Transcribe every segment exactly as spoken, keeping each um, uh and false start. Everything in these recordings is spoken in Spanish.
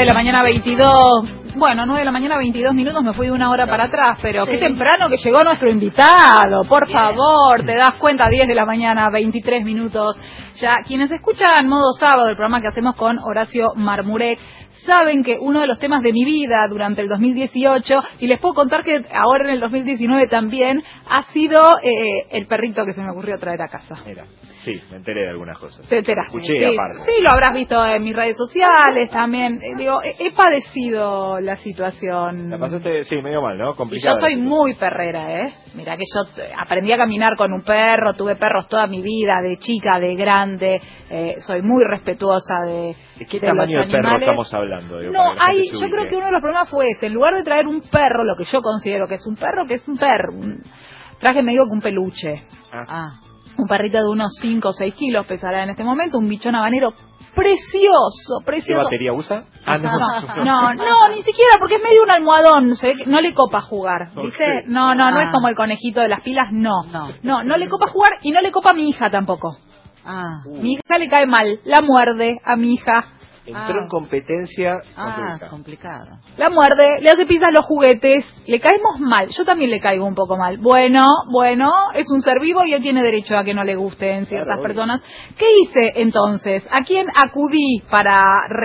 la mañana veintidós. Bueno, nueve de la mañana, veintidós minutos, me fui de una hora para atrás, pero sí. Qué temprano que llegó nuestro invitado, por Bien. favor, te das cuenta, diez de la mañana, veintitrés minutos. Ya, quienes escuchan Modo Sábado, el programa que hacemos con Horacio Marmurek, saben que uno de los temas de mi vida durante el dos mil dieciocho, y les puedo contar que ahora en el dos mil diecinueve también, ha sido eh, el perrito que se me ocurrió traer a casa. Mira, sí, me enteré de algunas cosas. Te enteraste. Escuché sí, aparte. Sí, lo habrás visto en mis redes sociales también. Eh, digo, he, he padecido la situación. La pasaste, sí, medio mal, ¿no? Complicada. Y yo soy muy perrera, ¿eh? Mirá que yo aprendí a caminar con un perro, tuve perros toda mi vida, de chica, de grande, eh, soy muy respetuosa de ¿De qué de tamaño los de perro animales. estamos hablando? Digo, No, hay, yo creo que uno de los problemas fue ese. En lugar de traer un perro, lo que yo considero que es un perro, que es un perro, un, traje medio que un peluche. Ah. ah. Un perrito de unos cinco o seis kilos pesará en este momento, un bichón habanero precioso, precioso. ¿Qué batería usa? Ah, no. No, no, no, ni siquiera, porque es medio un almohadón, se ve que no le copa jugar, ¿viste? No, no, no es como el conejito de las pilas, no. No, no, no le copa jugar y no le copa a mi hija tampoco. Ah. Mi hija le cae mal, la muerde a mi hija. Entró ah. en competencia Ah, complicada. complicado. La muerde, le hace pisas los juguetes, le caemos mal, yo también le caigo un poco mal. Bueno, bueno, es un ser vivo y él tiene derecho a que no le gusten ciertas claro, personas. ¿Qué hice entonces? ¿A quién acudí para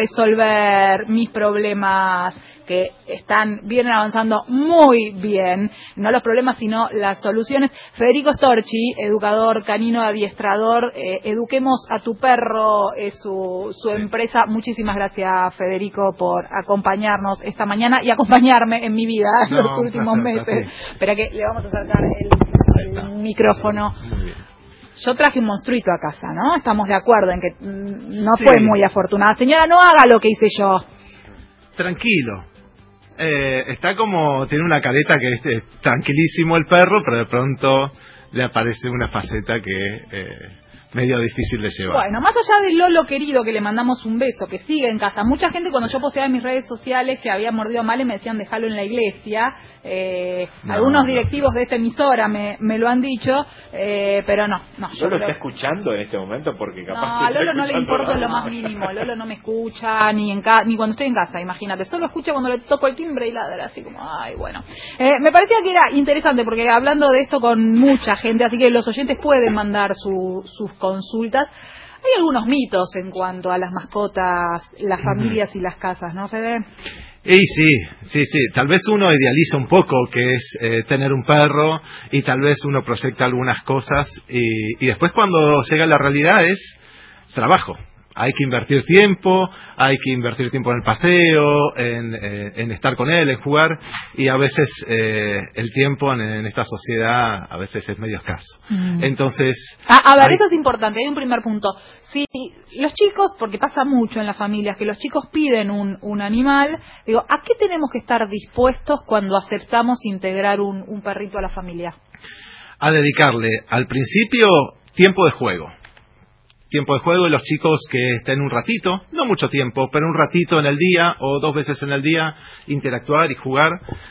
resolver mis problemas que están, vienen avanzando muy bien? No los problemas, sino las soluciones. Federico Storchi, educador canino adiestrador, eh, Eduquemos a tu perro, es su, su empresa. Muchísimas gracias, Federico, por acompañarnos esta mañana y acompañarme en mi vida en no, los últimos placer, meses. Espera que le vamos a acercar el, el micrófono. Muy bien. Yo traje un monstruito a casa, ¿no? Estamos de acuerdo en que mm, no sí. fue muy afortunada. Señora, no haga lo que hice yo. Tranquilo. Eh, está como, tiene una careta que es, es tranquilísimo el perro, pero de pronto le aparece una faceta que es eh, medio difícil de llevar. Bueno, más allá de Lolo querido, que le mandamos un beso, que sigue en casa, mucha gente cuando yo posteaba en mis redes sociales que había mordido a Male me decían déjalo en la iglesia. Eh, no, algunos directivos no. de esta emisora me, me lo han dicho, eh, pero no, no. Yo yo lo creo... está escuchando en este momento porque capaz no, que a Lolo está no le importa nada. lo más mínimo. Lolo no me escucha ni en ca ni cuando estoy en casa, imagínate. Solo escucha cuando le toco el timbre y ladra así como, ay, bueno. Eh, me parecía que era interesante porque hablando de esto con mucha gente, así que los oyentes pueden mandar su, sus consultas. Hay algunos mitos en cuanto a las mascotas, las familias y las casas, ¿no, Fede? Y sí, sí, sí. Tal vez uno idealiza un poco que es eh, tener un perro y tal vez uno proyecta algunas cosas y, y después cuando llega la realidad es trabajo. Hay que invertir tiempo, hay que invertir tiempo en el paseo, en, eh, en estar con él, en jugar, y a veces eh, el tiempo en, en esta sociedad a veces es medio escaso. Mm. Entonces... Ah, a ver, hay... eso es importante, hay un primer punto. Si los chicos, porque pasa mucho en las familias, que los chicos piden un, un animal, digo, ¿a qué tenemos que estar dispuestos cuando aceptamos integrar un, un perrito a la familia? A dedicarle al principio tiempo de juego. Tiempo de juego y los chicos que estén un ratito, no mucho tiempo, pero un ratito en el día o dos veces en el día, interactuar y jugar.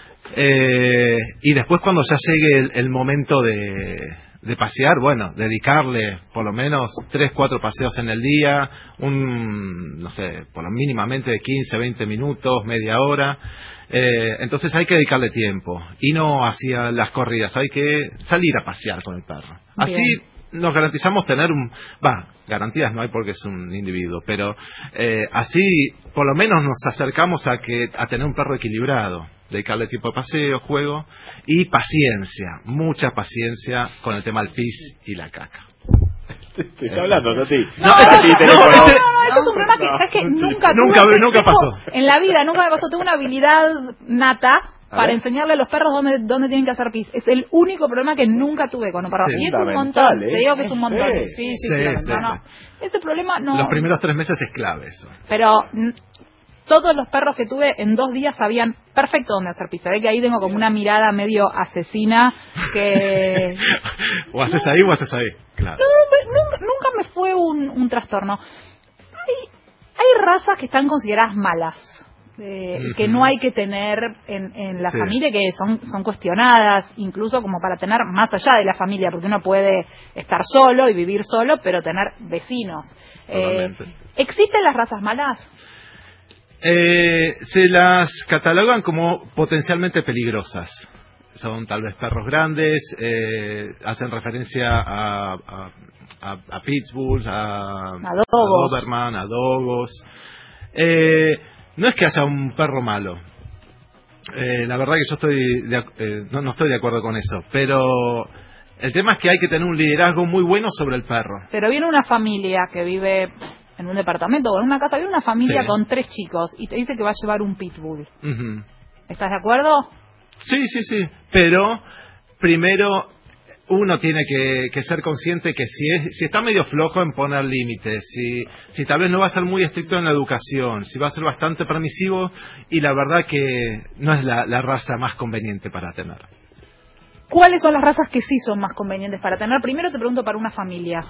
Eh, y después cuando ya llegue el, el momento de, de pasear, bueno, dedicarle por lo menos tres, cuatro paseos en el día, un, no sé, por lo mínimamente de quince, veinte minutos, media hora. Eh, entonces hay que dedicarle tiempo y no hacia las corridas, hay que salir a pasear con el perro. Así Bien. Nos garantizamos tener un... Va, garantías no hay porque es un individuo, pero eh, así por lo menos nos acercamos a que a tener un perro equilibrado, dedicarle tiempo de paseo, juego y paciencia, mucha paciencia con el tema del pis y la caca. Te está hablando, Toti. No, no, no, no, este es un problema que, ¿sabes qué? Nunca, nunca, tuve, nunca pasó. En la vida nunca me pasó, tengo una habilidad nata para enseñarle a los perros dónde, dónde tienen que hacer pis. Es el único problema que nunca tuve con los perros. Sí, y es un montón, ¿eh? Te digo que es un montón. Sí, sí, sí, sí, claro. sí, no, no. sí. Ese problema no... Los primeros tres meses es clave eso. Pero todos los perros que tuve en dos días sabían perfecto dónde hacer pis. Se ve que ahí tengo como una mirada medio asesina que... o haces ahí o haces ahí, claro. No, nunca, nunca me fue un, un trastorno. Hay, hay razas que están consideradas malas. Eh, uh-huh. Que no hay que tener en, en la sí. familia, que son, son cuestionadas, incluso como para tener más allá de la familia, porque uno puede estar solo y vivir solo, pero tener vecinos. Eh, ¿Existen las razas malas? Eh, se las catalogan como potencialmente peligrosas. Son tal vez perros grandes, eh, hacen referencia a, a, a, a pitbulls, a, a, a Doberman, a dogos. Eh, no es que haya un perro malo. Eh, la verdad que yo estoy de, eh, no, no estoy de acuerdo con eso, pero el tema es que hay que tener un liderazgo muy bueno sobre el perro. Pero viene una familia que vive en un departamento o en una casa, viene una familia Sí. con tres chicos y te dice que va a llevar un pitbull. Uh-huh. ¿Estás de acuerdo? Sí, sí, sí, pero primero uno tiene que, que ser consciente que si es, si está medio flojo en poner límites, si, si tal vez no va a ser muy estricto en la educación, si va a ser bastante permisivo, y la verdad que no es la, la raza más conveniente para tener. ¿Cuáles son las razas que sí son más convenientes para tener? Primero te pregunto para una familia.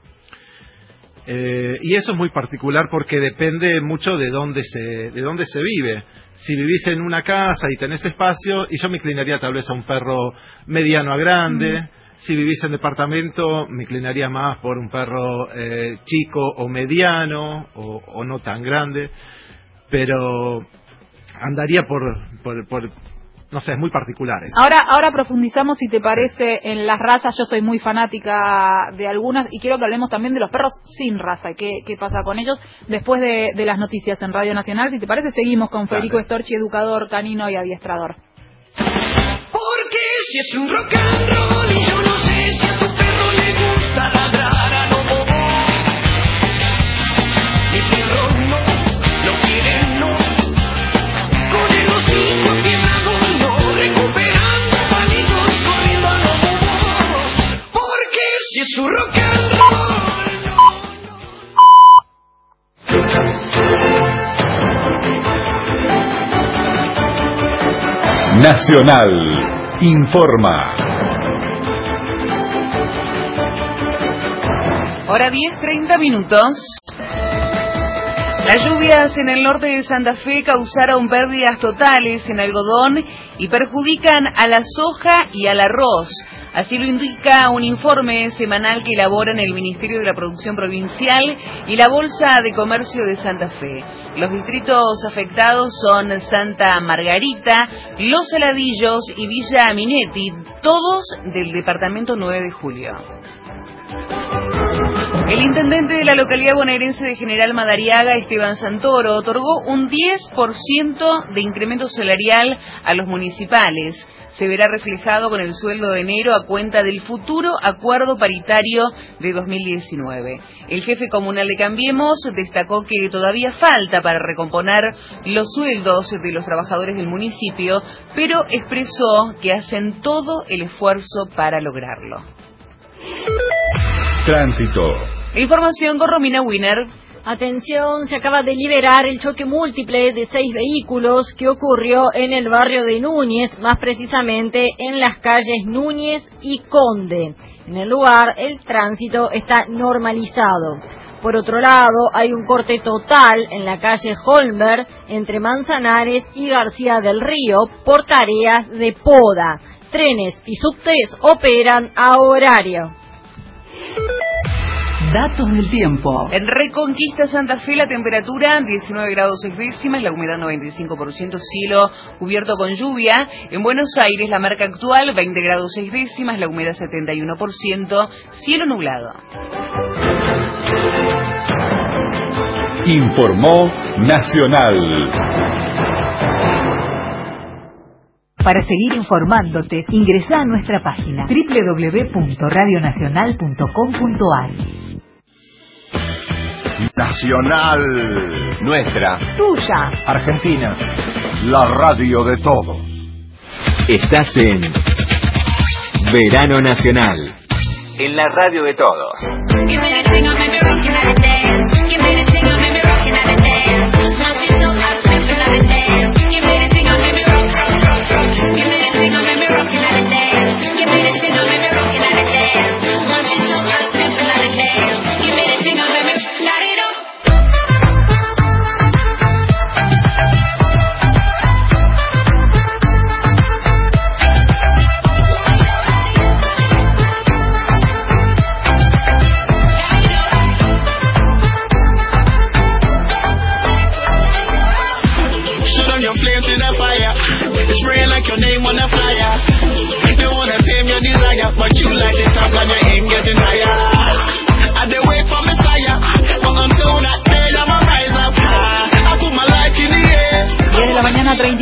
Eh, y eso es muy particular porque depende mucho de dónde se de dónde se vive. Si vivís en una casa y tenés espacio, y yo me inclinaría tal vez a un perro mediano a grande. Mm. Si vivís en departamento, me inclinaría más por un perro eh, chico o mediano o, o no tan grande. Pero andaría por, por, por no sé, es muy particular eso. Ahora, ahora profundizamos, si te parece, en las razas. Yo soy muy fanática de algunas y quiero que hablemos también de los perros sin raza. ¿Qué, qué pasa con ellos? Después de, de las noticias en Radio Nacional, si te parece, seguimos con Federico Dale. Storchi, educador canino y adiestrador. Porque si es un rock and roll y yo no sé si a tu perro le gusta ladrar a lo bobo. Mi perro no, no quiere no. Con el hocico quebrado no, recuperando palitos, corriendo a lo bobo. Porque si es un rock and roll, no, no. Nacional informa. Hora diez, treinta minutos. Las lluvias en el norte de Santa Fe causaron pérdidas totales en algodón y perjudican a la soja y al arroz. Así lo indica un informe semanal que elaboran el Ministerio de la Producción Provincial y la Bolsa de Comercio de Santa Fe. Los distritos afectados son Santa Margarita, Los Saladillos y Villa Minetti, todos del departamento nueve de julio. El intendente de la localidad bonaerense de General Madariaga, Esteban Santoro, otorgó un diez por ciento de incremento salarial a los municipales. Se verá reflejado con el sueldo de enero a cuenta del futuro acuerdo paritario de dos mil diecinueve. El jefe comunal de Cambiemos destacó que todavía falta para recomponer los sueldos de los trabajadores del municipio, pero expresó que hacen todo el esfuerzo para lograrlo. Tránsito. Información con Romina Wiener. Atención, se acaba de liberar el choque múltiple de seis vehículos que ocurrió en el barrio de Núñez, más precisamente en las calles Núñez y Conde. En el lugar, el tránsito está normalizado. Por otro lado, hay un corte total en la calle Holmberg entre Manzanares y García del Río por tareas de poda. Trenes y subtes operan a horario. Datos del tiempo. En Reconquista Santa Fe la temperatura diecinueve grados seis décimas, la humedad noventa y cinco por ciento, cielo cubierto con lluvia. En Buenos Aires la marca actual veinte grados seis décimas, la humedad setenta y uno por ciento, cielo nublado. Informó Nacional. Para seguir informándote, ingresa a nuestra página doble u doble u doble u punto radio nacional punto com punto a r. Nacional. Nuestra. Tuya. Argentina. La radio de todos. Estás en Verano Nacional. En la radio de todos.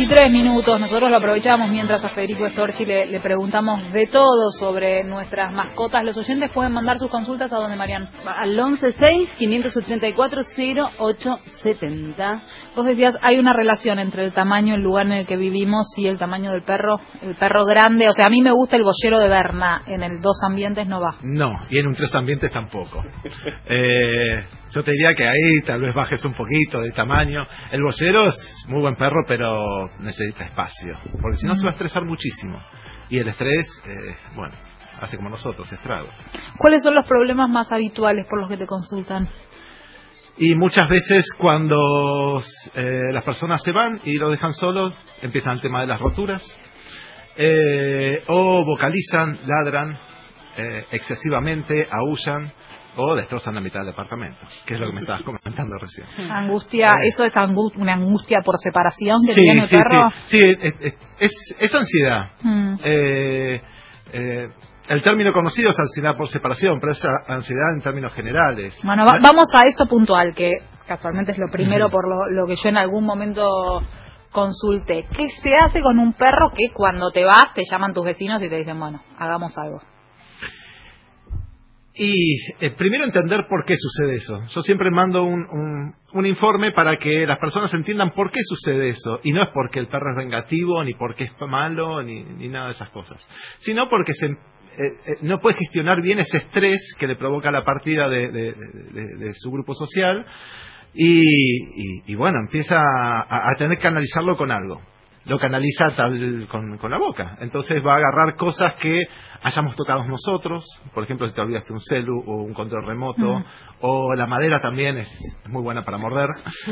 veintitrés minutos. Nosotros lo aprovechamos mientras a Federico Storchi le, le preguntamos de todo sobre nuestras mascotas. Los oyentes pueden mandar sus consultas a donde, Marian. Al once seis, quinientos ochenta y cuatro, cero ocho setenta. Vos decías, hay una relación entre el tamaño, el lugar en el que vivimos y el tamaño del perro. El perro grande, o sea, a mí me gusta el boyero de Berna. En el dos ambientes no va. No, y en un tres ambientes tampoco. Eh, yo te diría que ahí tal vez bajes un poquito de tamaño. El boyero es muy buen perro, pero necesita espacio, porque si no se va a estresar muchísimo. Y el estrés, eh, bueno, hace como nosotros, estragos. ¿Cuáles son los problemas más habituales por los que te consultan? Y muchas veces cuando eh, las personas se van y lo dejan solo, empiezan el tema de las roturas, eh, o vocalizan, ladran eh, excesivamente, aúllan, o destrozan la mitad del departamento, que es lo que me estabas comentando recién. Angustia, Eh, eso es angu- una angustia por separación que sí, tiene el sí, perro. Sí, sí, es, es, es, es ansiedad. Mm. Eh, eh, el término conocido es ansiedad por separación, pero es a- ansiedad en términos generales. Bueno, va- vamos a eso puntual, que casualmente es lo primero por lo, lo que yo en algún momento consulté. ¿Qué se hace con un perro que cuando te vas te llaman tus vecinos y te dicen, bueno, hagamos algo? Y eh, primero entender por qué sucede eso. Yo siempre mando un, un, un informe para que las personas entiendan por qué sucede eso. Y no es porque el perro es vengativo, ni porque es malo, ni, ni nada de esas cosas. Sino porque se, eh, eh, no puede gestionar bien ese estrés que le provoca la partida de, de, de, de su grupo social. Y, y, y bueno, empieza a, a tener que analizarlo con algo. Lo canaliza tal con, con la boca. Entonces va a agarrar cosas que hayamos tocado nosotros. Por ejemplo, si te olvidaste un celu o un control remoto. Mm. O la madera también es muy buena para morder.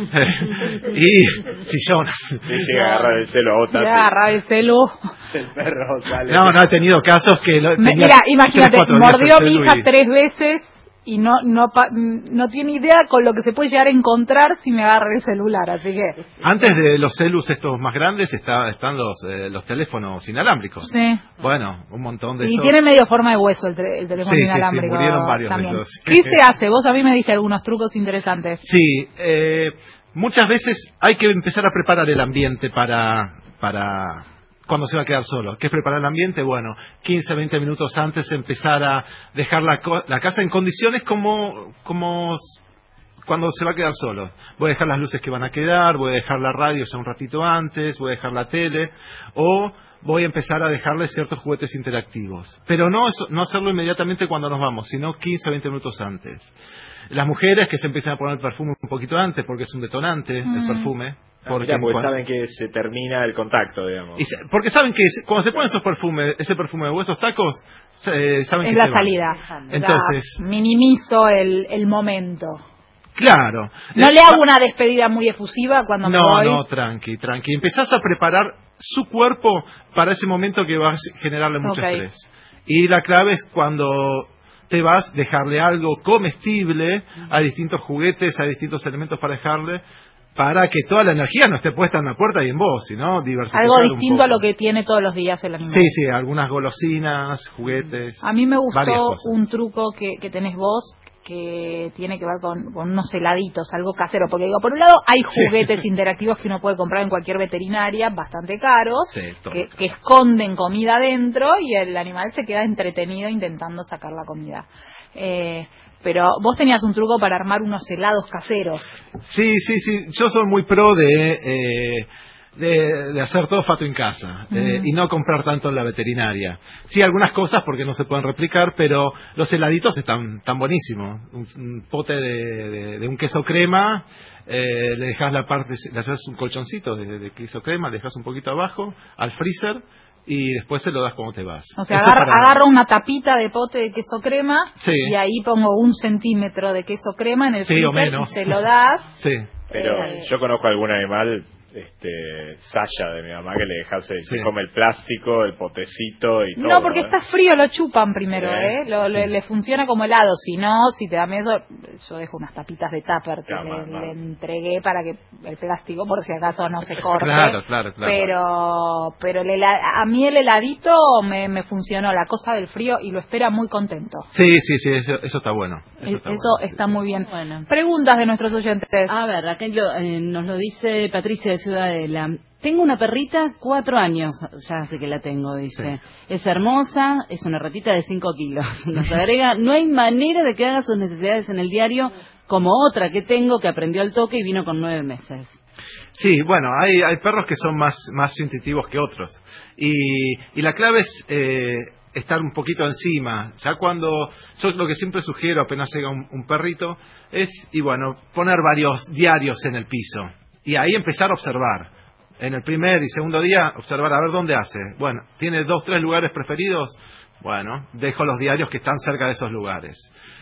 Y sillones. Sí, llega a agarrar el celu a vos, Tati. Llega a agarrar el celu. El perro sale. No, no he tenido casos que... Lo, Me, mira, imagínate, mordió a mi hija y... tres veces... y no no no tiene idea con lo que se puede llegar a encontrar si me agarra el celular, así que... Antes de los celus estos más grandes está, están los eh, los teléfonos inalámbricos. Sí. Bueno, un montón de y esos. tiene medio forma de hueso el, el teléfono sí, inalámbrico. Sí, sí, murieron varios también. de esos. ¿Qué se hace? Vos a mí me diste algunos trucos interesantes. Sí, eh, muchas veces hay que empezar a preparar el ambiente para... para cuando se va a quedar solo. ¿Qué es preparar el ambiente? Bueno, quince, veinte minutos antes empezar a dejar la, la casa en condiciones como, como cuando se va a quedar solo. Voy a dejar las luces que van a quedar, voy a dejar la radio ya un ratito antes, voy a dejar la tele, o voy a empezar a dejarle ciertos juguetes interactivos. Pero no, eso, no hacerlo inmediatamente cuando nos vamos, sino quince, veinte minutos antes. Las mujeres que se empiezan a poner el perfume un poquito antes, porque es un detonante, mm. el perfume. Porque, ah, mira, porque cuando... saben que se termina el contacto, digamos. Y se, porque saben que cuando se ponen esos perfumes, ese perfume de huesos tacos, se, saben es que la se salida. Van. Entonces, o sea, minimizo el, el momento. Claro. No eh, le hago una despedida muy efusiva cuando no, me voy. No, no, tranqui, tranqui. Empezás a preparar su cuerpo para ese momento que va a generarle mucho okay. estrés. Y la clave es cuando te vas, dejarle algo comestible, uh-huh. a distintos juguetes, a distintos elementos para dejarle, para que toda la energía no esté puesta en la puerta y en vos, sino diversificar algo distinto a lo que tiene todos los días el animal. Sí, sí, algunas golosinas, juguetes. A mí me gustó un truco que, que tenés vos, que tiene que ver con, con unos heladitos, algo casero, porque digo, por un lado hay juguetes sí. interactivos que uno puede comprar en cualquier veterinaria, bastante caros, sí, que, que esconden comida dentro y el animal se queda entretenido intentando sacar la comida. Eh, Pero vos tenías un truco para armar unos helados caseros. Sí, sí, sí. Yo soy muy pro de eh, de, de hacer todo fato en casa mm. eh, y no comprar tanto en la veterinaria. Sí, algunas cosas porque no se pueden replicar, pero los heladitos están tan buenísimos. Un, un pote de, de, de un queso crema, eh, le dejas la parte, le haces un colchoncito de, de queso crema, le dejas un poquito abajo al freezer. Y después se lo das cuando te vas. O sea, agarro, para... agarro una tapita de pote de queso crema sí. y ahí pongo un centímetro de queso crema en el sí, freezer o menos. y te lo das. Sí. Pero eh... yo conozco algún animal, este, Sasha de mi mamá, que le dejase, sí. se come el plástico, el potecito y todo. No, porque ¿eh? está frío, lo chupan primero, ¿eh? ¿eh? Lo, sí. le, le funciona como helado. Si no, si te da miedo, yo dejo unas tapitas de tupper que claro, le, man, le entregué para que el plástico, por si acaso, no se corte. Claro, claro, claro. Pero, pero el helad, a mí el heladito me, me funcionó, la cosa del frío, y lo espera muy contento. Sí, sí, sí, eso, eso está bueno. Eso está, eso bueno. está muy bien. Bueno. Preguntas de nuestros oyentes. A ver, aquello, eh, nos lo dice Patricia de Ciudadela. Tengo una perrita, cuatro años, ya hace que la tengo, dice. Sí. Es hermosa, es una ratita de cinco kilos. Nos agrega, no hay manera de que haga sus necesidades en el diario como otra que tengo que aprendió al toque y vino con nueve meses. Sí, bueno, hay, hay perros que son más, más intuitivos que otros. Y, y la clave es eh, estar un poquito encima. Ya cuando, yo lo que siempre sugiero apenas llega un, un perrito es, y bueno, poner varios diarios en el piso. Y ahí empezar a observar. En el primer y segundo día, observar a ver dónde hace. Bueno, ¿tiene dos, tres lugares preferidos? Bueno, dejo los diarios que están cerca de esos lugares.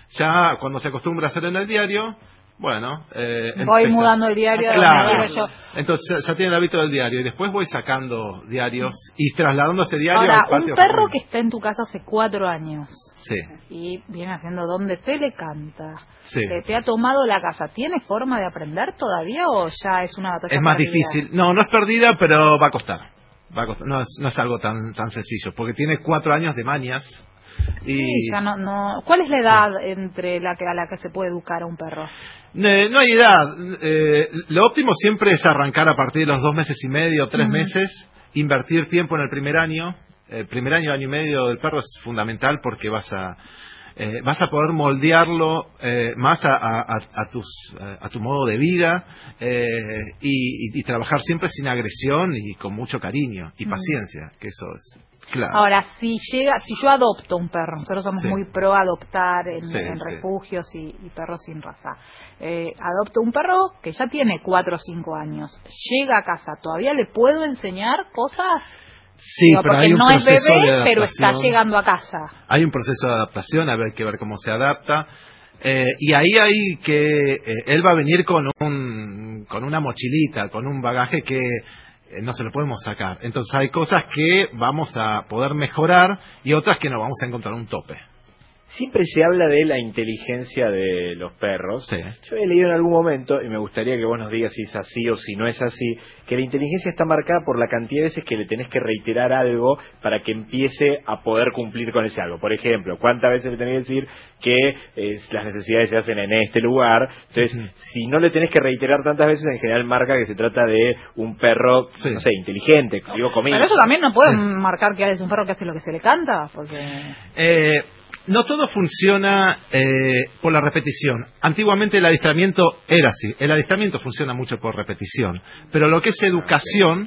Ya cuando se acostumbra a hacer en el diario, bueno... Eh, voy empieza. mudando el diario. Claro. Yo. Entonces ya tiene el hábito del diario y después voy sacando diarios y trasladando ese diario Ahora, al patio. un perro que está en tu casa hace cuatro años. Sí. Y viene haciendo donde se le canta. Sí. Te, te ha tomado la casa. ¿Tiene forma de aprender todavía o ya es una batalla Es más perdida? difícil. No, no es perdida, pero va a costar. Va a costar. No, es, no es algo tan, tan sencillo, porque tiene cuatro años de mañas. Y... Sí, ya no, no. ¿Cuál es la edad sí. entre la que a la que se puede educar a un perro? Eh, no hay edad. Eh, lo óptimo siempre es arrancar a partir de los dos meses y medio, tres uh-huh. meses, invertir tiempo en el primer año. El primer año, año y medio del perro es fundamental porque vas a eh, vas a poder moldearlo eh, más a, a, a, tus, a tu modo de vida eh, y, y, y trabajar siempre sin agresión y con mucho cariño y uh-huh. paciencia, que eso es claro. Ahora, si llega, si yo adopto un perro, nosotros somos sí. muy pro adoptar en, sí, en sí. refugios y, y perros sin raza. Eh, adopto un perro que ya tiene cuatro o cinco años, llega a casa, ¿todavía le puedo enseñar cosas? Sí, Digo, pero porque hay un no es proceso bebé, de pero está llegando a casa. Hay un proceso de adaptación, a ver, hay que ver cómo se adapta. Eh, y ahí hay que... Eh, él va a venir con un con una mochilita, con un bagaje que eh, no se lo podemos sacar. Entonces hay cosas que vamos a poder mejorar y otras que no vamos a encontrar un tope. Siempre se habla de la inteligencia de los perros. Sí. Yo he leído en algún momento, y me gustaría que vos nos digas si es así o si no es así, que la inteligencia está marcada por la cantidad de veces que le tenés que reiterar algo para que empiece a poder cumplir con ese algo. Por ejemplo, ¿cuántas veces le tenés que decir que eh, las necesidades se hacen en este lugar? Entonces, uh-huh. si no le tenés que reiterar tantas veces, en general marca que se trata de un perro, sí. no sé, inteligente, digo comillas. Pero eso también no puede sí. marcar que es un perro que hace lo que se le canta, porque... Eh... No todo funciona eh, por la repetición. Antiguamente el adiestramiento era así. El adiestramiento funciona mucho por repetición. Pero lo que es educación,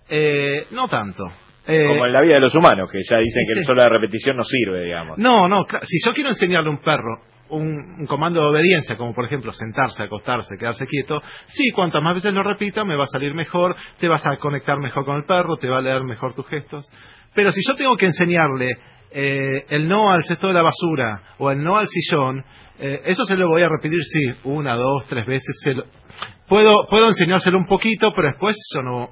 eh, no tanto. Eh, Como en la vida de los humanos, que ya dicen que el solo de repetición no sirve, digamos. No, no. Si yo quiero enseñarle a un perro un, un comando de obediencia, como por ejemplo sentarse, acostarse, quedarse quieto, sí, cuantas más veces lo repita, me va a salir mejor, te vas a conectar mejor con el perro, te va a leer mejor tus gestos. Pero si yo tengo que enseñarle Eh, el no al cesto de la basura o el no al sillón, eh, eso se lo voy a repetir, sí, una, dos, tres veces. Se lo, puedo, puedo enseñárselo un poquito, pero después yo no...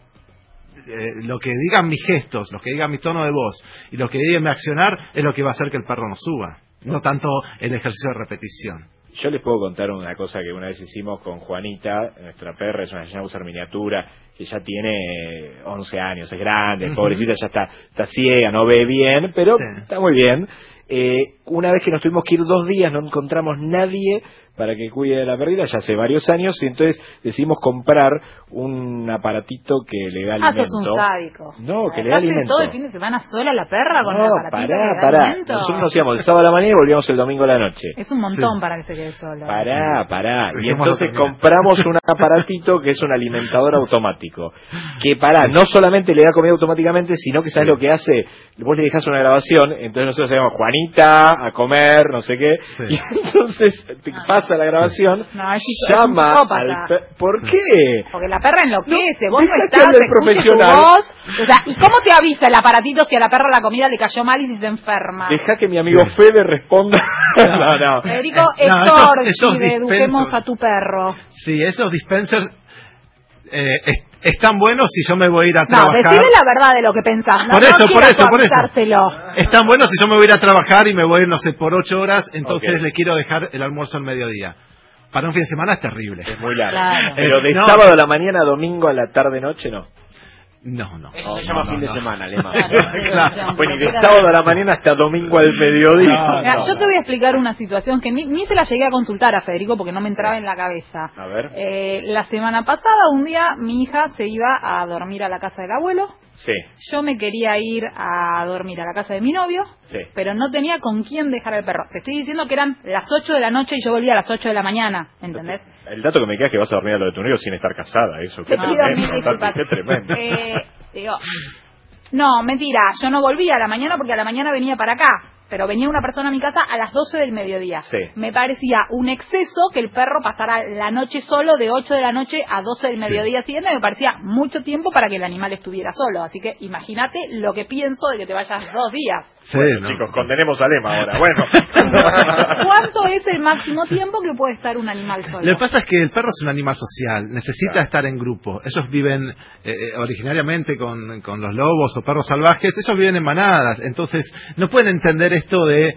Eh, lo que digan mis gestos, lo que diga mi tono de voz y lo que diga mi accionar es lo que va a hacer que el perro no suba, no tanto el ejercicio de repetición. Yo les puedo contar una cosa que una vez hicimos con Juanita, nuestra perra, es una schnauzer miniatura, que ya tiene once años, es grande, uh-huh. pobrecita, ya está, está ciega, no ve bien, pero sí. está muy bien. Eh, una vez que nos tuvimos que ir dos días, no encontramos nadie para que cuide de la perrita, ya hace varios años, y entonces decidimos comprar un aparatito que le da alimento. Ah, sos un sádico. No, que le da alimento. ¿Todo el fin de semana sola la perra con no, el aparatito pará, que le da pará. alimento? Nosotros nos íbamos el sábado a la mañana y volvíamos el domingo a la noche. Es un montón sí. para que se quede sola. Pará, pará. Y entonces compramos un aparatito que es un alimentador automático. Que pará, no solamente le da comida automáticamente, sino que sabes sí. lo que hace. Vos le dejás una grabación, entonces nosotros sabemos Juanita a comer, no sé qué. Sí. Y entonces te pasa la grabación, no, es llama al per... ¿Por qué? Porque la perra enloquece, no, vos no estás, te profesional. Tu voz. O sea, ¿y cómo te avisa el aparatito si a la perra la comida le cayó mal y si se enferma? Deja que mi amigo sí. Fede responda. no, no. Federico, no, esos, esos eduquemos a tu perro. Sí, esos dispensers eh, es, están buenos si yo me voy a ir a trabajar. No, decime la verdad de lo que pensás. No, por eso, no por eso, por eso. Dárselo. Están buenos si yo me voy a ir a trabajar y me voy a ir, no sé, por ocho horas, entonces okay. le quiero dejar el almuerzo al mediodía. Para un fin de semana es terrible. Es muy largo. Claro. Pero de eh, no. sábado a la mañana a domingo a la tarde-noche, no. No, no. Eso se no, llama no, fin no. de semana, Lema. Claro. Bueno, y de sábado a la mañana hasta domingo al mediodía. No, Mira, no, yo te voy a explicar una situación que ni, ni se la llegué a consultar a Federico porque no me entraba en la cabeza. A ver. Eh, la semana pasada, un día, mi hija se iba a dormir a la casa del abuelo. Sí. Yo me quería ir a dormir a la casa de mi novio, sí. pero no tenía con quién dejar al perro. Te estoy diciendo que eran las ocho de la noche y yo volvía a las ocho de la mañana, ¿entendés? El dato que me queda es que vas a dormir a lo de tu novio sin estar casada, eso. Qué Te pido tremendo, mil disculpas. qué tremendo. Eh, digo, no, mentira, yo no volvía a la mañana porque a la mañana venía para acá. Pero venía una persona a mi casa a las doce del mediodía. Sí. Me parecía un exceso que el perro pasara la noche solo de ocho de la noche a doce del mediodía sí. siguiente. Me parecía mucho tiempo para que el animal estuviera solo. Así que imagínate lo que pienso de que te vayas dos días. Sí, bueno, ¿no? Chicos, condenemos a Lema ahora. Bueno. ¿Cuánto es el máximo tiempo que puede estar un animal solo? Lo que pasa es que el perro es un animal social. Necesita claro. estar en grupo. Ellos viven eh, originariamente con, con los lobos o perros salvajes. Ellos viven en manadas. Entonces no pueden entender esto de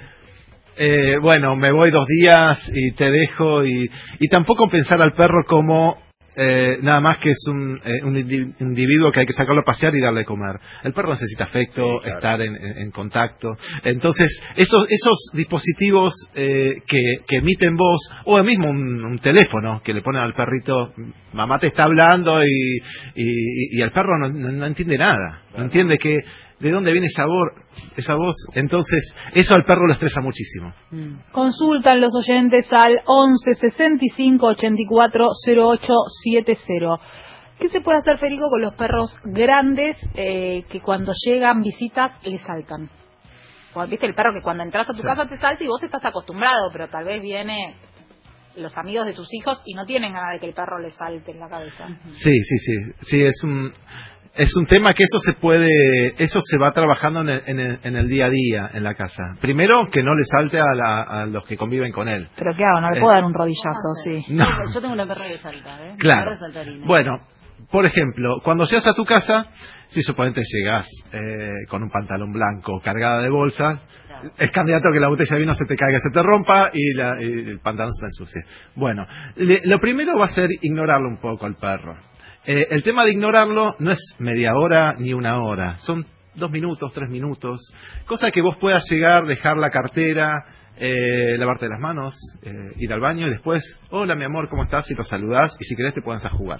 eh, bueno, me voy dos días y te dejo y, y tampoco pensar al perro como eh, nada más que es un, eh, un individuo que hay que sacarlo a pasear y darle de comer. El perro necesita afecto, sí, claro. estar en, en, en contacto. Entonces esos, esos dispositivos eh, que, que emiten voz o mismo un, un teléfono que le ponen al perrito, mamá te está hablando y, y, y el perro no, no, no entiende nada, claro. no entiende que ¿de dónde viene esa voz? Esa voz? Entonces, eso al perro lo estresa muchísimo. Mm. Consultan los oyentes al once sesenta y cinco ochenta y cuatro cero ocho setenta. ¿Qué se puede hacer, Federico, con los perros grandes eh, que cuando llegan visitas le saltan? Pues, ¿viste el perro que cuando entras a tu sí. casa te salta y vos estás acostumbrado, pero tal vez viene los amigos de tus hijos y no tienen ganas de que el perro le salte en la cabeza? Sí, sí, sí. Sí, es un... Es un tema que eso se puede, eso se va trabajando en el, en el, en el día a día en la casa. Primero, que no le salte a, la, a los que conviven con él. ¿Pero qué hago? ¿No le eh, puedo dar un rodillazo? Sí. No. Yo tengo una perra que salta, ¿eh? Claro. Bueno, por ejemplo, cuando llegas a tu casa, si suponete llegas eh, con un pantalón blanco cargada de bolsas, claro. es candidato a que la botella de vino se te caiga, se te rompa y, la, y el pantalón se te ensucie. Bueno, le, lo primero va a ser ignorarlo un poco al perro. Eh, el tema de ignorarlo no es media hora ni una hora, son dos minutos, tres minutos, cosa que vos puedas llegar, dejar la cartera, eh, lavarte las manos, eh, ir al baño y después, hola mi amor, ¿cómo estás? Y lo saludás y si querés te pones a jugar.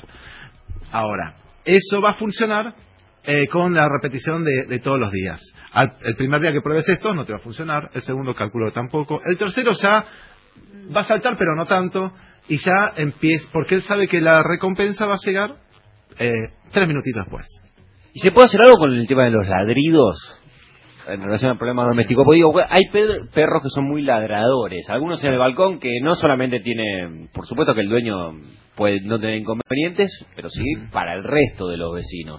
Ahora, eso va a funcionar eh, con la repetición de, de todos los días. Al, el primer día que pruebes esto no te va a funcionar, el segundo calculo tampoco, el tercero ya va a saltar pero no tanto y ya empieza, porque él sabe que la recompensa va a llegar Eh, tres minutitos después. ¿Y se puede hacer algo con el tema de los ladridos en relación al problema doméstico? Porque digo, hay perros que son muy ladradores, algunos en el balcón que no solamente tienen, por supuesto que el dueño puede no tener inconvenientes, pero sí para el resto de los vecinos.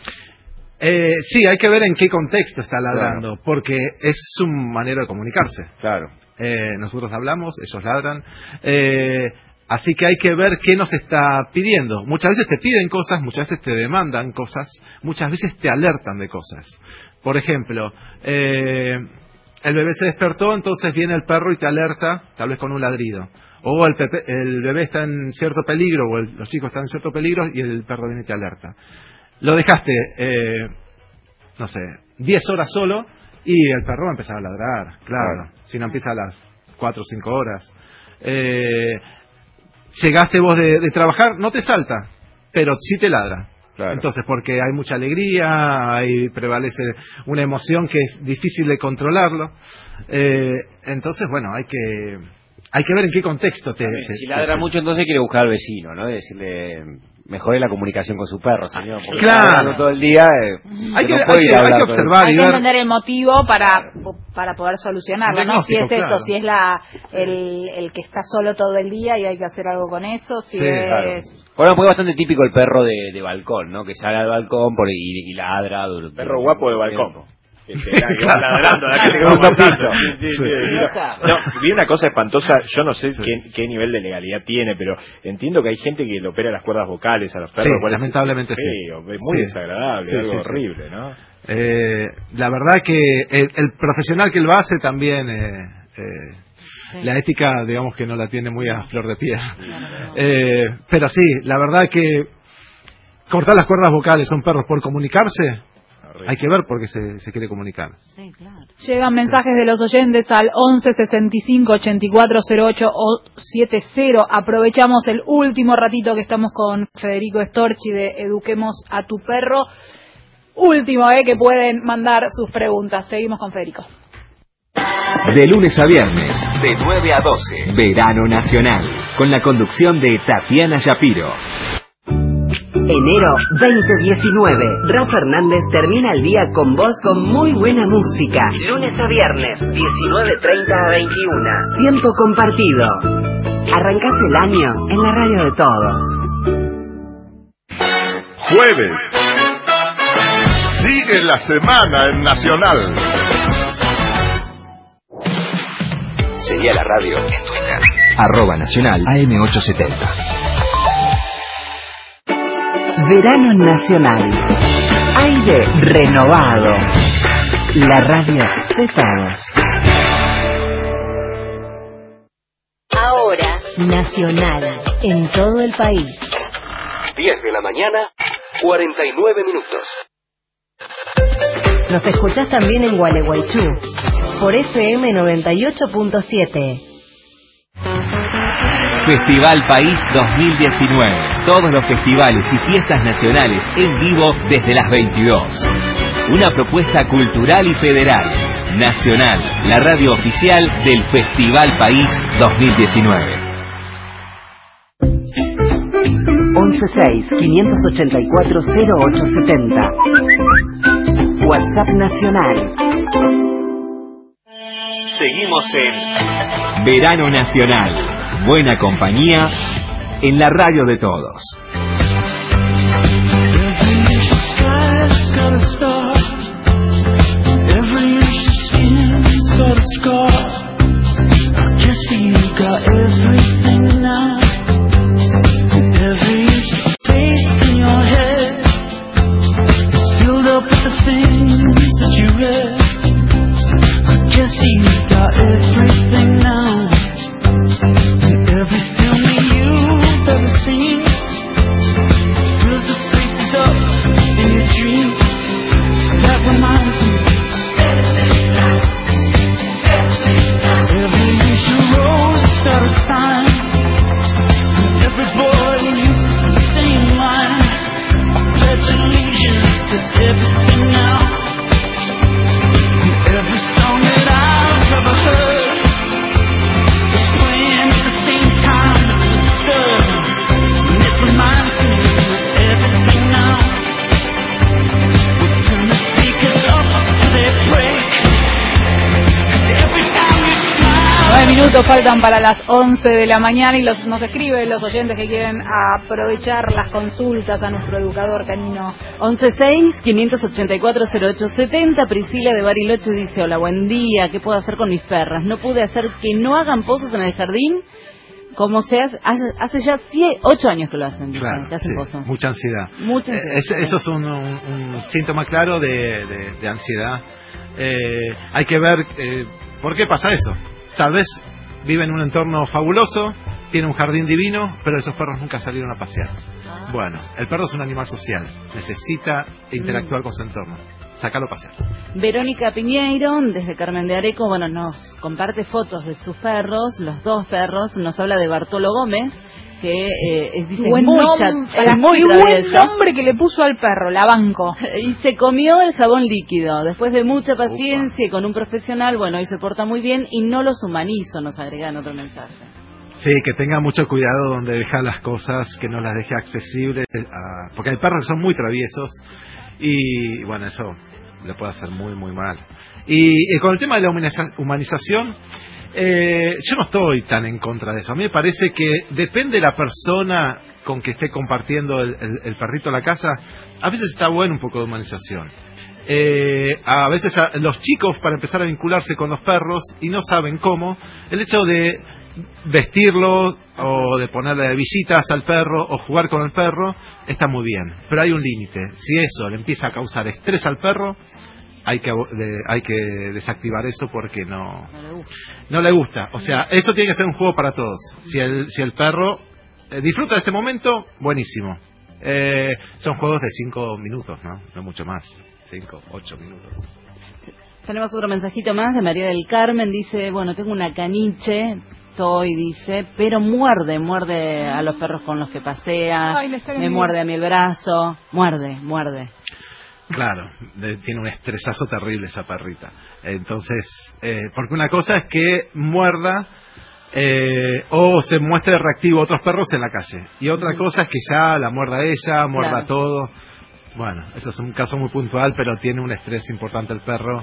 Eh, sí, hay que ver en qué contexto está ladrando, claro. porque es su manera de comunicarse. Claro. Eh, nosotros hablamos, ellos ladran. Eh, Así que hay que ver qué nos está pidiendo. Muchas veces te piden cosas, muchas veces te demandan cosas, muchas veces te alertan de cosas. Por ejemplo, eh, el bebé se despertó, entonces viene el perro y te alerta, tal vez con un ladrido. O el, pepe, el bebé está en cierto peligro, o el, los chicos están en cierto peligro y el perro viene y te alerta. Lo dejaste, eh, no sé, diez horas solo y el perro va a empezar a ladrar, claro. claro. Si no empieza a las cuatro o cinco horas. Eh... Llegaste vos de, de trabajar, no te salta, pero sí te ladra. Claro. Entonces, porque hay mucha alegría, hay prevalece una emoción que es difícil de controlarlo. Eh, entonces, bueno, hay que hay que ver en qué contexto te... También, te si ladra te, mucho, entonces quiere buscar al vecino, ¿no? Y decirle, mejore la comunicación con su perro, señor. Porque claro. todo el día... Eh, hay, que, no hay, que, hay que observar hay y que ver... entender el motivo para para poder solucionarlo, ¿no? Si es esto, claro. si es la el, el que está solo todo el día y hay que hacer algo con eso, si sí, es... Claro. Bueno, porque es bastante típico el perro de, de balcón, ¿no? Que sale al balcón por, y, y ladra. Durante perro guapo de balcón. Tiempo. Que se que va ladrando, la gente que va pasando. Sí, sí, sí. No, vi una cosa espantosa, yo no sé sí. qué, qué nivel de legalidad tiene, pero entiendo que hay gente que le opera las cuerdas vocales a los perros. Sí, lamentablemente sí. Feo, es muy sí. desagradable, sí, algo sí, horrible, sí. ¿no? Eh, la verdad que el, el profesional que lo hace también... Eh, eh, Sí. La ética, digamos que no la tiene muy a flor de piel. No, no, no. Eh, pero sí, la verdad que cortar las cuerdas vocales a un perro por comunicarse, hay que ver por qué se, se quiere comunicar. Sí, claro. Llegan mensajes de los oyentes al once sesenta y cinco ochenta y cuatro cero ocho setenta. Aprovechamos el último ratito que estamos con Federico Storchi de Eduquemos a tu Perro. Último, eh, que pueden mandar sus preguntas. Seguimos con Federico. De lunes a viernes, de nueve a doce, Verano Nacional, con la conducción de Tatiana Shapiro. Enero veinte diecinueve. Rafa Fernández termina el día con vos con muy buena música. Lunes a viernes, diecinueve treinta a veintiuna. Tiempo compartido. Arrancás el año en la radio de todos. Jueves. Sigue la semana en Nacional. Seguí a la radio en Twitter. Arroba Nacional A M ochocientos setenta. Verano Nacional. Aire renovado. La radio de todos. Ahora, Nacional, en todo el país. diez de la mañana, cuarenta y nueve minutos. Nos escuchás también en Gualeguaychú, por F M noventa y ocho punto siete. Festival País dos mil diecinueve. Todos los festivales y fiestas nacionales en vivo desde las veintidós. Una propuesta cultural y federal. Nacional, la radio oficial del Festival País dos mil diecinueve. once seis, quinientos ochenta y cuatro, cero ocho setenta. WhatsApp Nacional. Seguimos en Verano Nacional. Buena compañía en la radio de todos. Minutos faltan para las once de la mañana y los, nos escriben los oyentes que quieren aprovechar las consultas a nuestro educador canino. once seis, quinientos ochenta y cuatro, cero ocho setenta. Priscila de Bariloche dice: hola, buen día, ¿qué puedo hacer con mis perras? No pude hacer que no hagan pozos en el jardín, como se hace, hace, hace ya ocho años que lo hacen, claro, que hacen sí, pozos. mucha ansiedad. Mucha ansiedad. Eh, es, eso es un, un, un síntoma claro de, de, de ansiedad. Eh, hay que ver eh, por qué pasa eso. Tal vez vive en un entorno fabuloso, tiene un jardín divino, pero esos perros nunca salieron a pasear. Ah. Bueno, el perro es un animal social, necesita interactuar mm. con su entorno. Sácalo a pasear. Verónica Piñeiro, desde Carmen de Areco, bueno, nos comparte fotos de sus perros, los dos perros, nos habla de Bartolo Gómez, que eh, es, dice, buen muy, nombre, chat, es muy buen nombre que le puso al perro, la banco. Y se comió el jabón líquido. Después de mucha paciencia Upa. y con un profesional, bueno, hoy se porta muy bien y no los humanizo, nos agregan otro mensaje. Sí, que tenga mucho cuidado donde deja las cosas, que no las deje accesibles, a, porque hay perros que son muy traviesos y, bueno, eso le puede hacer muy, muy mal. Y, y con el tema de la humaniza- humanización... Eh, yo no estoy tan en contra de eso. A mí me parece que depende de la persona con que esté compartiendo el, el, el perrito en la casa. A veces está bueno un poco de humanización. Eh, a veces a, los chicos, para empezar a vincularse con los perros y no saben cómo, el hecho de vestirlo o de ponerle visitas al perro o jugar con el perro está muy bien, pero hay un límite. Si eso le empieza a causar estrés al perro, hay que de, hay que desactivar eso porque no no le gusta. No le gusta. O sea, eso tiene que ser un juego para todos. Si el si el perro eh, disfruta de ese momento, buenísimo. Eh, son juegos de cinco minutos, ¿no? No mucho más. cinco, ocho minutos. Tenemos otro mensajito más de María del Carmen. Dice, bueno, tengo una caniche, Toy, dice, pero muerde, muerde a los perros con los que pasea, Ay, me muerde a mí el brazo, muerde, muerde. Claro, de, tiene un estresazo terrible esa perrita. Entonces, eh, porque una cosa es que muerda eh, o se muestre reactivo a otros perros en la calle. Y otra cosa es que ya la muerda ella, muerda Claro. todo. Bueno, eso es un caso muy puntual, pero tiene un estrés importante el perro.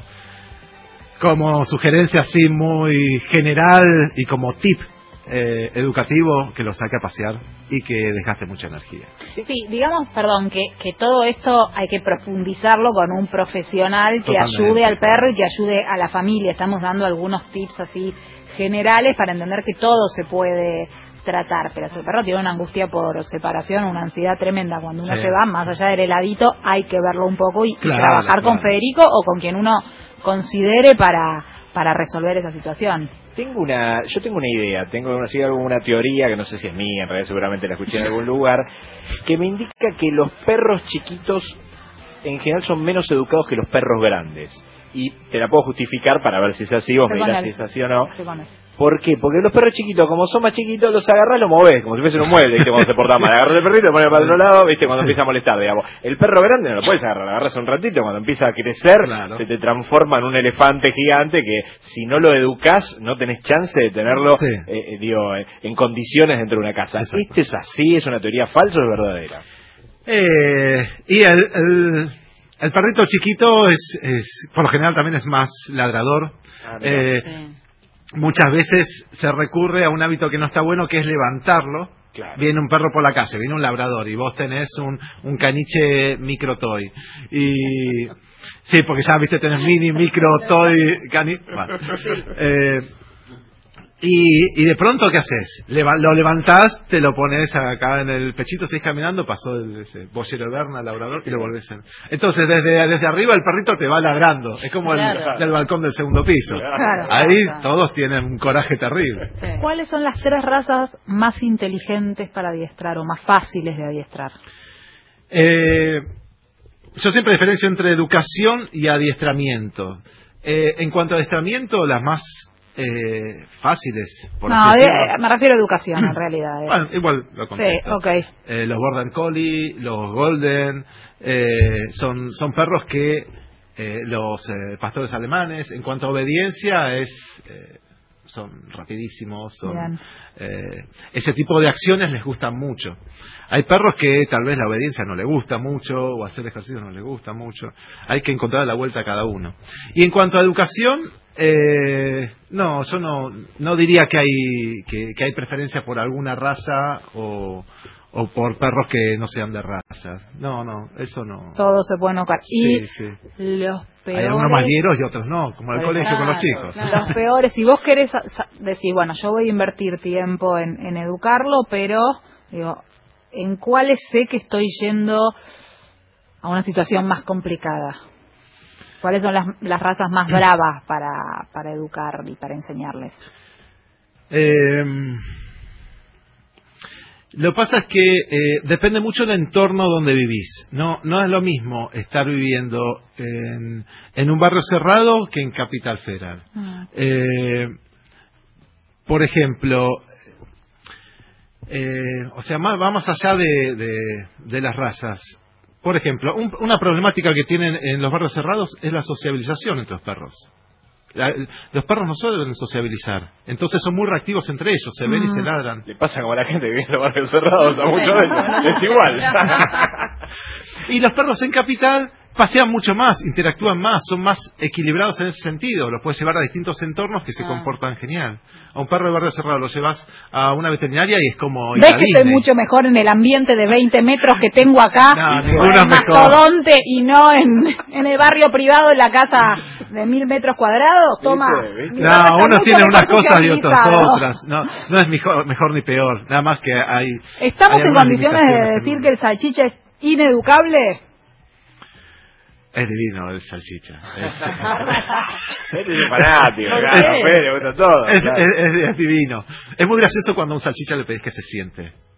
Como sugerencia así muy general y como tip eh, educativo, que lo saque a pasear y que desgaste mucha energía. Sí, digamos, perdón, que, que todo esto hay que profundizarlo con un profesional que Totalmente. ayude al perro y que ayude a la familia. Estamos dando algunos tips así generales para entender que todo se puede tratar, pero si el perro tiene una angustia por separación, una ansiedad tremenda, cuando uno Sí. se va, más allá del heladito, hay que verlo un poco y, y Claro, trabajar con claro. Federico o con quien uno considere para, para resolver esa situación. Tengo una, yo tengo una idea, tengo una, sí, alguna teoría que no sé si es mía, en realidad seguramente la escuché en algún lugar, que me indica que los perros chiquitos en general son menos educados que los perros grandes. Y te la puedo justificar para ver si es así, vos me Estoy con dirás él. si es así o no. Estoy con él. ¿Por qué? Porque los perros chiquitos, como son más chiquitos, los agarrás, los movés, como si fuesen un mueble, ¿viste? Cuando se porta mal. Agarras el perrito, lo pones para el otro lado, ¿viste? Cuando empieza a molestar, digamos. El perro grande no lo puedes agarrar, lo agarras un ratito, cuando empieza a crecer, Claro. se te transforma en un elefante gigante que si no lo educás, no tenés chance de tenerlo, Sí. eh, eh, digo, eh, en condiciones dentro de una casa. Exacto. ¿Este es así? ¿Es una teoría falsa o es verdadera? Eh, y el, el, el perrito chiquito es, es, por lo general también es más ladrador. Ah, mira. Eh, Sí. Muchas veces se recurre a un hábito que no está bueno, que es levantarlo. Claro. Viene un perro por la calle, viene un labrador y vos tenés un, un caniche micro toy. Y sí, porque ya viste, tenés mini, micro toy, cani. Bueno. Eh, y, y de pronto, ¿qué haces? Leva- lo levantás, te lo pones acá en el pechito, seguís caminando, pasó el ese boyero de Berna, el labrador, y lo volvés en. Entonces, desde, desde arriba el perrito te va ladrando. Es como Claro. el del balcón del segundo piso. Claro. Ahí Claro. todos tienen un coraje terrible. Sí. ¿Cuáles son las tres razas más inteligentes para adiestrar o más fáciles de adiestrar? Eh, yo siempre diferencio entre educación y adiestramiento. Eh, en cuanto a adiestramiento, las más eh, fáciles, por No, así de- decirlo. me refiero a educación en realidad. eh. Bueno, igual lo Sí, contesto. ok. Eh, los Border Collie, los Golden, eh, son, son perros que eh, los eh, pastores alemanes, en cuanto a obediencia, es eh, son rapidísimos, son, Bien. eh, ese tipo de acciones les gustan mucho. Hay perros que tal vez la obediencia no les gusta mucho, o hacer ejercicio no les gusta mucho. Hay que encontrar la vuelta a cada uno. Y en cuanto a educación, eh, no, yo no, no diría que hay, que, que hay preferencia por alguna raza o, o por perros que no sean de raza. No, no, eso no. Todo se puede notar. Sí, Y sí. los peores... Hay algunos malieros y otros no, como en el Claro, colegio con los chicos. claro. Los peores, si vos querés sa- sa- decir, bueno, yo voy a invertir tiempo en, en educarlo, pero, digo, ¿en cuáles sé que estoy yendo a una situación más complicada? ¿Cuáles son las, las razas más bravas para, para educar y para enseñarles? Eh, lo que pasa es que eh, depende mucho del entorno donde vivís. No, no es lo mismo estar viviendo en, en un barrio cerrado que en Capital Federal. Mm. Eh, por ejemplo, eh, o sea, más, va más allá de, de, de las razas. Por ejemplo, un- una problemática que tienen en los barrios cerrados es la sociabilización entre los perros. La- los perros no suelen sociabilizar, entonces son muy reactivos entre ellos, se ven y se ladran. Le pasa como a la gente que vive en los barrios cerrados, a muchos de ellos. Es igual. Y los perros en capital pasean mucho más, interactúan más, son más equilibrados en ese sentido. Los puedes llevar a distintos entornos que se Ah. comportan genial. A un perro de barrio cerrado lo llevas a una veterinaria y es como ir ¿Ves a que estoy Disney. mucho mejor en el ambiente de veinte metros que tengo acá? No, con ninguno el es mejor. mastodonte y no en, en el barrio privado en la casa de mil metros cuadrados. Toma. ¿Viste? ¿Viste? mi barrio No, está unos mucho tienen unas mejor cosas y otros socializado. otras. No, no es mejor, mejor ni peor. Nada más que hay. ¿Estamos hay en algunas condiciones de limitaciones en decir uno. que el salchicha es ineducable? Es divino el salchicha. Es, Este es fanático, ¿Por claro, qué? Fede, le gusta todo. es, claro. es- es- es divino. Es muy gracioso cuando a un salchicha le pedís que se siente.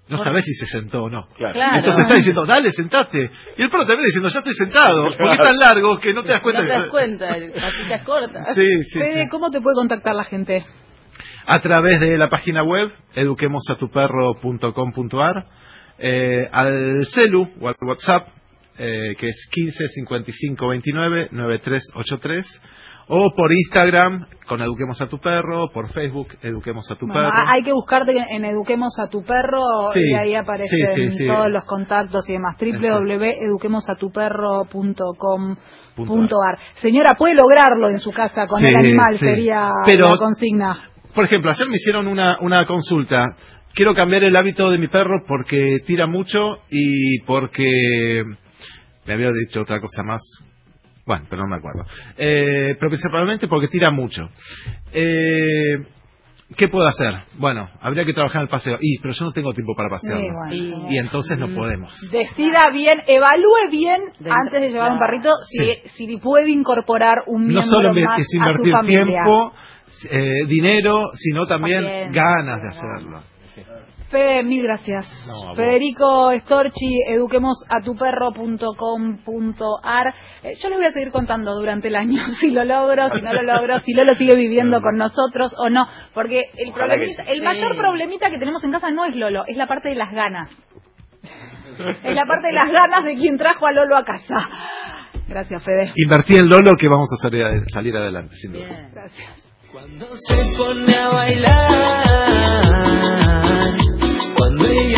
no sabés si se sentó o no. Claro. Claro. Entonces está diciendo, dale, sentate. Y el perro también diciendo, ya estoy sentado. Porque es tan largo que no te das cuenta. No te que das se- cuenta, patitas cortas. Sí, sí, Fede, sí. ¿cómo te puede contactar la gente? A través de la página web eduquemosatuperro punto com punto ar, eh, al celu o al WhatsApp, eh, que es quince cincuenta y cinco veintinueve noventa y tres ochenta y tres, o por Instagram con Eduquemos a tu Perro, por Facebook Eduquemos a tu Bueno, Perro. hay que buscarte en Eduquemos a tu Perro Sí, y ahí aparecen sí, sí, sí. todos los contactos y demás. doble u doble u doble u punto eduquemos a tu perro punto com punto ar. Señora, puede lograrlo en su casa con Sí, el animal, sí. sería Pero- la consigna. Por ejemplo, ayer me hicieron una, una consulta. Quiero cambiar el hábito de mi perro porque tira mucho y porque... Me había dicho otra cosa más. Bueno, pero no me acuerdo. Eh, pero principalmente porque tira mucho. Eh, ¿Qué puedo hacer? Bueno, habría que trabajar en el paseo. Y, pero yo no tengo tiempo para pasearlo. Sí, bueno, Y- señor. Y entonces no podemos. Decida bien, evalúe bien De- antes de llevar un claro. perrito si, si puede incorporar un miembro No solo me- más es a su invertir familia. tiempo, eh, dinero, sino también Paciencia. ganas de hacerlo. Fede, mil gracias. No, a vos. Federico Storchi, eduquemos a tu perro punto com punto ar. Eh, yo les voy a seguir contando durante el año si lo logro, si no lo logro, si Lolo sigue viviendo con nosotros o no. Porque el, Ojalá problemita- que sí. el mayor problemita que tenemos en casa no es Lolo, es la parte de las ganas. Es la parte de las ganas de quien trajo a Lolo a casa. Gracias, Fede. Invertí en Lolo que vamos a salir, salir adelante, sin duda. Bien. Gracias. Cuando se pone a bailar, cuando ella